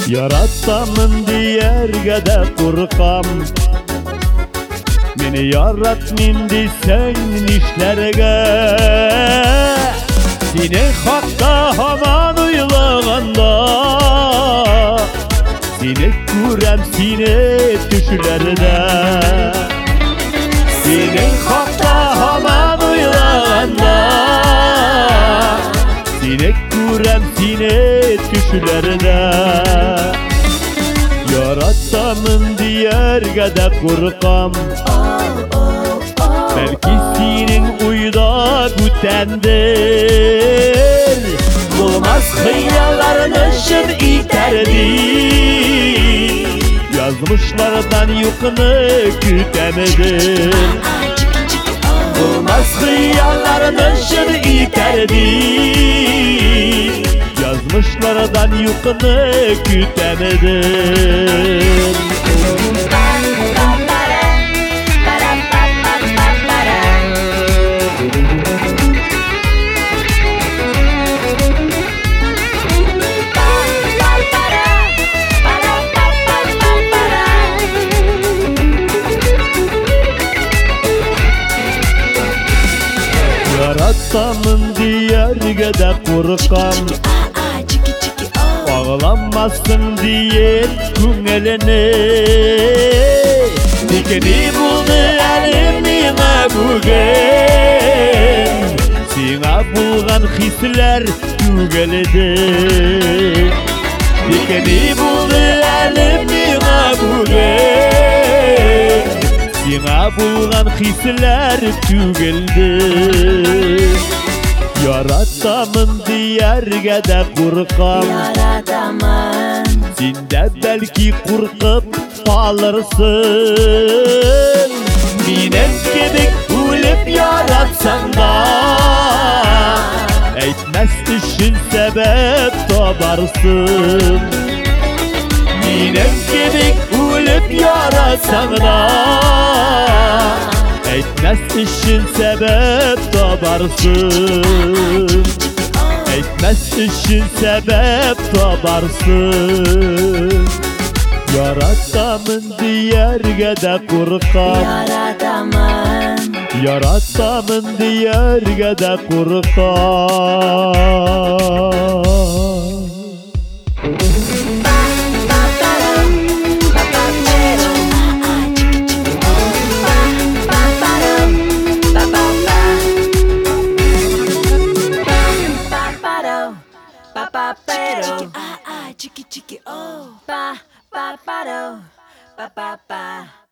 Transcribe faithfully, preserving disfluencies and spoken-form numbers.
Yaratamın diyergede kurkam. Meni yaratmin desen işlerge. Seni hakta haman uylaganda. Seni kurem seni düşlerde. Seni hakta haman uylaganda. Seni kurem seni düşlerde. Yaratamın diyergede kurkam. Belki senin uyda gütendir. Bulmaz hıyalların ışın iterdi. Yazmışlardan yukunu kütemedir. Bulmaz hıyalların ışın iterdi. Yazmışlardan yukunu kütemedir. Yaratamın diyergede kurkam. Ağlanmasın diye küngelene. Dikeni buldu elimine bugün. Sina bulgan hisler tügeledi. Dikeni buldu elimine bugün. Sina bulgan hisler tügeldi. Yaratamın diyergede kurkam. Yaratamın. Sinde belki kurkup kalırsın. Minem gibi ölüp yaratsan da. Etmez işin sebep tabarsın. Minem gibi ölüp yaratsan da. Etmez işin sebep tabarsın. Etmez işin sebep tabarsın. Yaratamın diyergede kurkam. Yaratamın. Yaratamın diyergede kurkam. Papapero, ah ah, chiqui chiqui oh, pa pa pa do, pa pa pa.